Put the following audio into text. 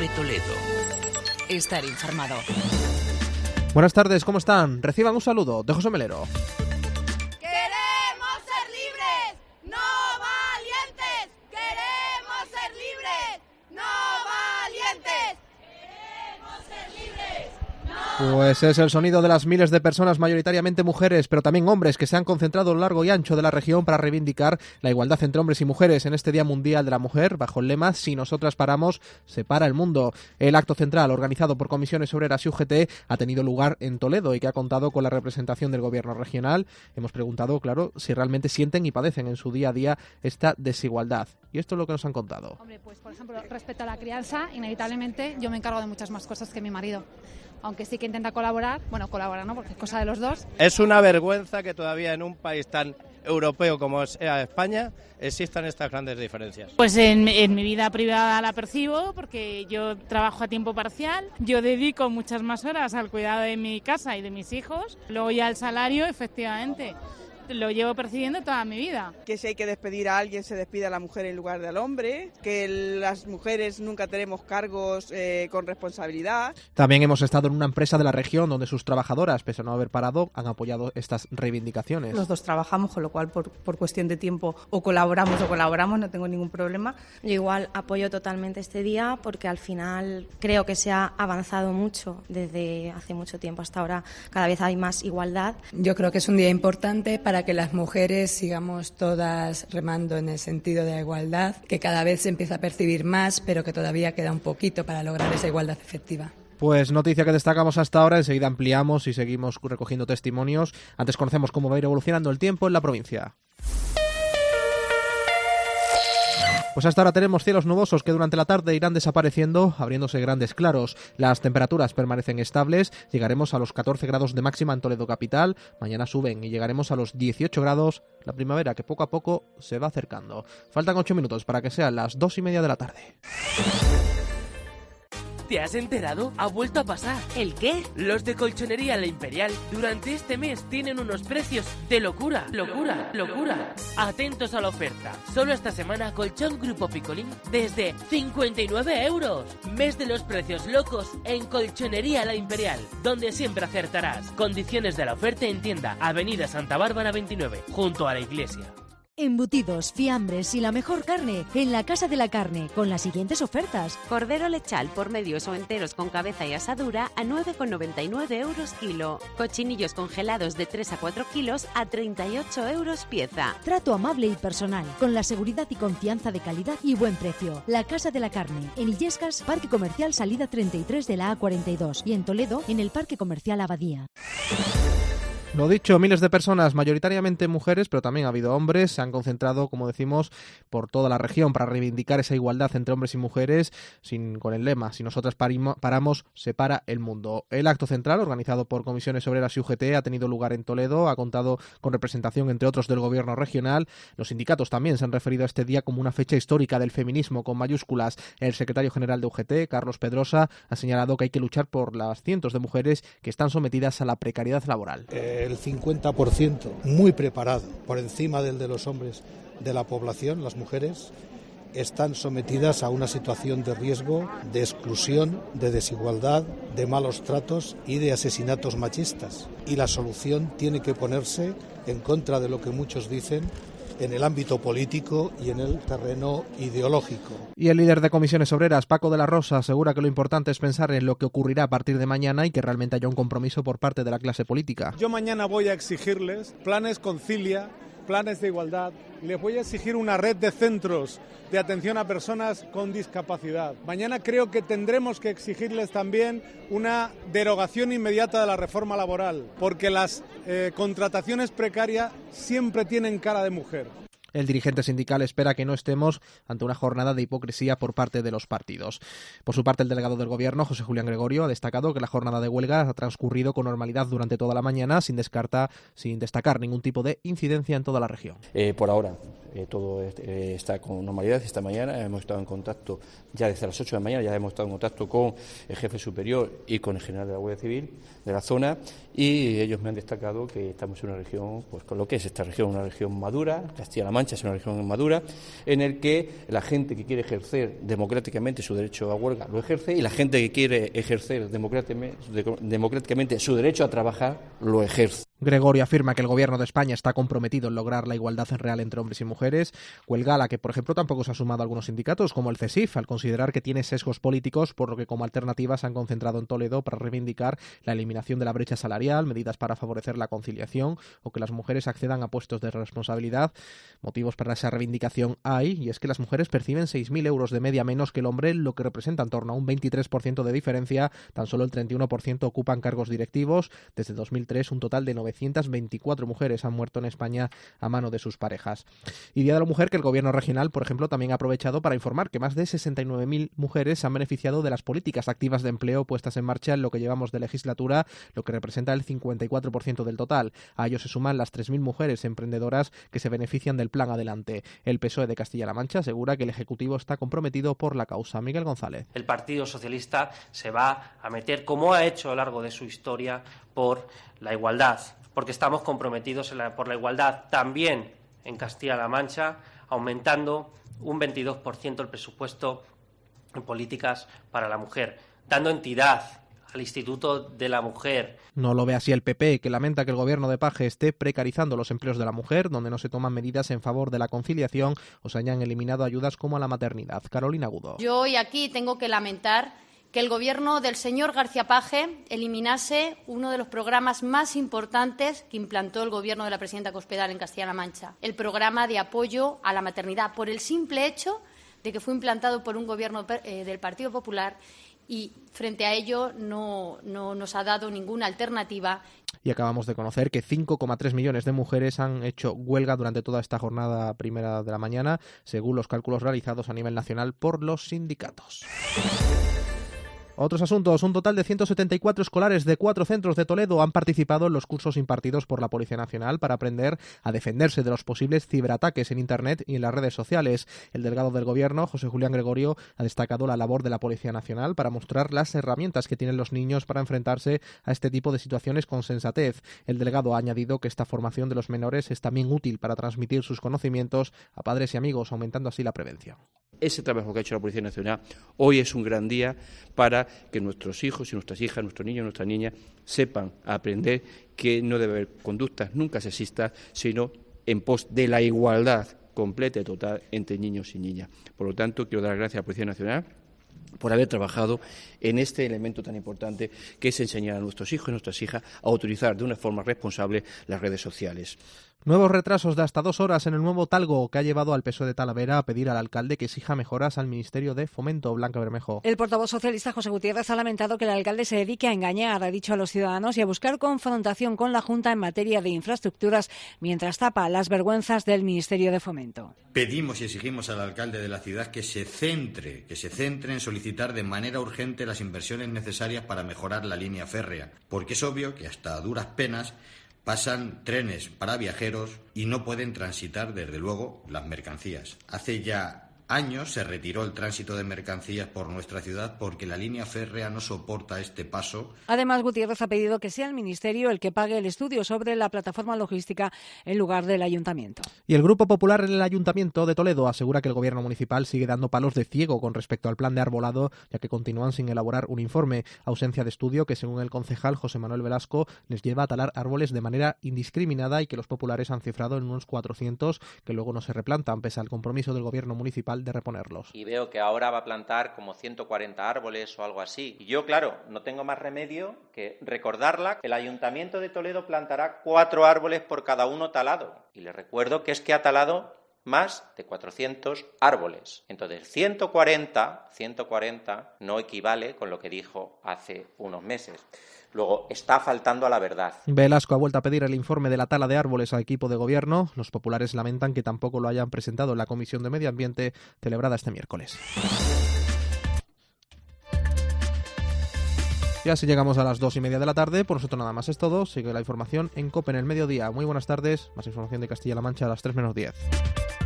Cope Toledo. Estar informado. Buenas tardes, ¿cómo están? Reciban un saludo de José Melero. ¡Queremos ser libres! ¡No valientes! ¡Queremos ser libres! ¡No valientes! ¡Queremos ser libres! Pues es el sonido de las miles de personas, mayoritariamente mujeres, pero también hombres, que se han concentrado a lo largo y ancho de la región para reivindicar la igualdad entre hombres y mujeres en este Día Mundial de la Mujer, bajo el lema "Si nosotras paramos, se para el mundo". El acto central, organizado por Comisiones Obreras y UGT, ha tenido lugar en Toledo y que ha contado con la representación del Gobierno regional. Hemos preguntado, claro, si realmente sienten y padecen en su día a día esta desigualdad. Y esto es lo que nos han contado. Hombre, pues por ejemplo, respecto a la crianza, inevitablemente yo me encargo de muchas más cosas que mi marido. Aunque sí que intenta colaborar, colabora no, porque es cosa de los dos. Es una vergüenza que todavía en un país tan europeo como es España existan estas grandes diferencias. Pues en mi vida privada la percibo porque yo trabajo a tiempo parcial, yo dedico muchas más horas al cuidado de mi casa y de mis hijos, luego ya el salario, efectivamente, lo llevo percibiendo toda mi vida. Que si hay que despedir a alguien, se despide a la mujer en lugar del hombre, que las mujeres nunca tenemos cargos con responsabilidad. También hemos estado en una empresa de la región donde sus trabajadoras, pese a no haber parado, han apoyado estas reivindicaciones. Los dos trabajamos, con lo cual por cuestión de tiempo o colaboramos, no tengo ningún problema. Yo igual apoyo totalmente este día porque al final creo que se ha avanzado mucho desde hace mucho tiempo hasta ahora, cada vez hay más igualdad. Yo creo que es un día importante para que las mujeres sigamos todas remando en el sentido de la igualdad, que cada vez se empieza a percibir más, pero que todavía queda un poquito para lograr esa igualdad efectiva. Pues noticia que destacamos hasta ahora, enseguida ampliamos y seguimos recogiendo testimonios. Antes conocemos cómo va a ir evolucionando el tiempo en la provincia. Pues hasta ahora tenemos cielos nubosos que durante la tarde irán desapareciendo, abriéndose grandes claros. Las temperaturas permanecen estables, llegaremos a los 14 grados de máxima en Toledo capital, mañana suben y llegaremos a los 18 grados, la primavera que poco a poco se va acercando. Faltan 8 minutos para que sean las 2:30 de la tarde. ¿Te has enterado? Ha vuelto a pasar. ¿El qué? Los de Colchonería La Imperial durante este mes tienen unos precios de locura. Atentos a la oferta. Solo esta semana colchón Grupo Picolín desde 59 €. Mes de los precios locos en Colchonería La Imperial, donde siempre acertarás. Condiciones de la oferta en tienda, Avenida Santa Bárbara 29, junto a la iglesia. Embutidos, fiambres y la mejor carne en la Casa de la Carne, con las siguientes ofertas. Cordero lechal por medios o enteros con cabeza y asadura a 9,99 € kilo. Cochinillos congelados de 3 a 4 kilos a 38 € pieza. Trato amable y personal, con la seguridad y confianza de calidad y buen precio. La Casa de la Carne, en Illescas, Parque Comercial Salida 33 de la A42 y en Toledo, en el Parque Comercial Abadía. Lo dicho, miles de personas, mayoritariamente mujeres, pero también ha habido hombres, se han concentrado, como decimos, por toda la región para reivindicar esa igualdad entre hombres y mujeres, con el lema "Si nosotras paramos, se para el mundo". El acto central, organizado por Comisiones Obreras y UGT, ha tenido lugar en Toledo, ha contado con representación, entre otros, del Gobierno regional. Los sindicatos también se han referido a este día como una fecha histórica del feminismo, con mayúsculas. El secretario general de UGT, Carlos Pedrosa, ha señalado que hay que luchar por las cientos de mujeres que están sometidas a la precariedad laboral. El 50% muy preparado, por encima del de los hombres de la población, las mujeres, están sometidas a una situación de riesgo, de exclusión, de desigualdad, de malos tratos y de asesinatos machistas. Y la solución tiene que ponerse, en contra de lo que muchos dicen, en el ámbito político y en el terreno ideológico. Y el líder de Comisiones Obreras, Paco de la Rosa, asegura que lo importante es pensar en lo que ocurrirá a partir de mañana y que realmente haya un compromiso por parte de la clase política. Yo mañana voy a exigirles planes Concilia, planes de igualdad, les voy a exigir una red de centros de atención a personas con discapacidad. Mañana creo que tendremos que exigirles también una derogación inmediata de la reforma laboral, porque las contrataciones precarias siempre tienen cara de mujer. El dirigente sindical espera que no estemos ante una jornada de hipocresía por parte de los partidos. Por su parte, el delegado del Gobierno, José Julián Gregorio, ha destacado que la jornada de huelga ha transcurrido con normalidad durante toda la mañana, sin destacar ningún tipo de incidencia en toda la región. Por ahora, todo está con normalidad. Esta mañana hemos estado en contacto, ya desde las 8 de la mañana, ya hemos estado en contacto con el jefe superior y con el general de la Guardia Civil de la zona, y ellos me han destacado que estamos en una región, pues con lo que es esta región, una región madura, Castilla-La Mancha, Mancha es una región madura, en el que la gente que quiere ejercer democráticamente su derecho a huelga lo ejerce y la gente que quiere ejercer democráticamente su derecho a trabajar lo ejerce. Gregorio afirma que el Gobierno de España está comprometido en lograr la igualdad real entre hombres y mujeres, huelga a la que, por ejemplo, tampoco se han sumado algunos sindicatos, como el CESIF, al considerar que tiene sesgos políticos, por lo que como alternativa se han concentrado en Toledo para reivindicar la eliminación de la brecha salarial, medidas para favorecer la conciliación o que las mujeres accedan a puestos de responsabilidad. Motivos para esa reivindicación hay, y es que las mujeres perciben 6.000 euros de media menos que el hombre, lo que representa en torno a un 23% de diferencia. Tan solo el 31% ocupan cargos directivos. Desde 2003, un total de 924 mujeres han muerto en España a mano de sus parejas. Y Día de la Mujer que el Gobierno regional, por ejemplo, también ha aprovechado para informar que más de 69.000 mujeres se han beneficiado de las políticas activas de empleo puestas en marcha en lo que llevamos de legislatura, lo que representa el 54% del total. A ello se suman las 3.000 mujeres emprendedoras que se benefician del Plan Adelante. El PSOE de Castilla-La Mancha asegura que el Ejecutivo está comprometido por la causa. Miguel González. El Partido Socialista se va a meter, como ha hecho a lo largo de su historia, por la igualdad, porque estamos comprometidos por la igualdad también en Castilla-La Mancha, aumentando un 22% el presupuesto en políticas para la mujer, dando entidad al Instituto de la Mujer. No lo ve así el PP, que lamenta que el gobierno de Paje esté precarizando los empleos de la mujer, donde no se toman medidas en favor de la conciliación o se hayan eliminado ayudas como la maternidad. Carolina Agudo. Yo hoy aquí tengo que lamentar que el gobierno del señor García Paje eliminase uno de los programas más importantes que implantó el gobierno de la presidenta Cospedal en Castilla-La Mancha, el programa de apoyo a la maternidad, por el simple hecho de que fue implantado por un gobierno del Partido Popular y frente a ello no nos ha dado ninguna alternativa. Y acabamos de conocer que 5,3 millones de mujeres han hecho huelga durante toda esta jornada primera de la mañana, según los cálculos realizados a nivel nacional por los sindicatos. Otros asuntos. Un total de 174 escolares de 4 centros de Toledo han participado en los cursos impartidos por la Policía Nacional para aprender a defenderse de los posibles ciberataques en Internet y en las redes sociales. El delegado del Gobierno, José Julián Gregorio, ha destacado la labor de la Policía Nacional para mostrar las herramientas que tienen los niños para enfrentarse a este tipo de situaciones con sensatez. El delegado ha añadido que esta formación de los menores es también útil para transmitir sus conocimientos a padres y amigos, aumentando así la prevención. Ese trabajo que ha hecho la Policía Nacional hoy es un gran día para que nuestros hijos y nuestras hijas, nuestros niños y nuestras niñas sepan aprender que no debe haber conductas nunca sexistas, sino en pos de la igualdad completa y total entre niños y niñas. Por lo tanto, quiero dar las gracias a la Policía Nacional por haber trabajado en este elemento tan importante que es enseñar a nuestros hijos y nuestras hijas a utilizar de una forma responsable las redes sociales. Nuevos retrasos de hasta 2 horas en el nuevo Talgo, que ha llevado al PSOE de Talavera a pedir al alcalde que exija mejoras al Ministerio de Fomento. Blanca Bermejo. El portavoz socialista José Gutiérrez ha lamentado que el alcalde se dedique a engañar, ha dicho a los ciudadanos, y a buscar confrontación con la Junta en materia de infraestructuras, mientras tapa las vergüenzas del Ministerio de Fomento. Pedimos y exigimos al alcalde de la ciudad que se centre en solicitar de manera urgente las inversiones necesarias para mejorar la línea férrea, porque es obvio que hasta a duras penas pasan trenes para viajeros y no pueden transitar, desde luego, las mercancías. Hace ya años se retiró el tránsito de mercancías por nuestra ciudad porque la línea férrea no soporta este paso. Además, Gutiérrez ha pedido que sea el Ministerio el que pague el estudio sobre la plataforma logística en lugar del Ayuntamiento. Y el Grupo Popular en el Ayuntamiento de Toledo asegura que el Gobierno municipal sigue dando palos de ciego con respecto al plan de arbolado, ya que continúan sin elaborar un informe. Ausencia de estudio que, según el concejal José Manuel Velasco, les lleva a talar árboles de manera indiscriminada y que los populares han cifrado en unos 400 que luego no se replantan, pese al compromiso del Gobierno municipal de reponerlos. Y veo que ahora va a plantar como 140 árboles o algo así. Y yo, claro, no tengo más remedio que recordarla. El Ayuntamiento de Toledo plantará 4 árboles por cada uno talado. Y le recuerdo que es que ha talado más de 400 árboles. Entonces, 140 no equivale con lo que dijo hace unos meses. Luego, está faltando a la verdad. Velasco ha vuelto a pedir el informe de la tala de árboles al equipo de gobierno. Los populares lamentan que tampoco lo hayan presentado en la Comisión de Medio Ambiente celebrada este miércoles. Y así llegamos a las 2:30 de la tarde. Por nosotros nada más es todo. Sigue la información en COPE en el mediodía. Muy buenas tardes. Más información de Castilla-La Mancha a las 3 menos 10.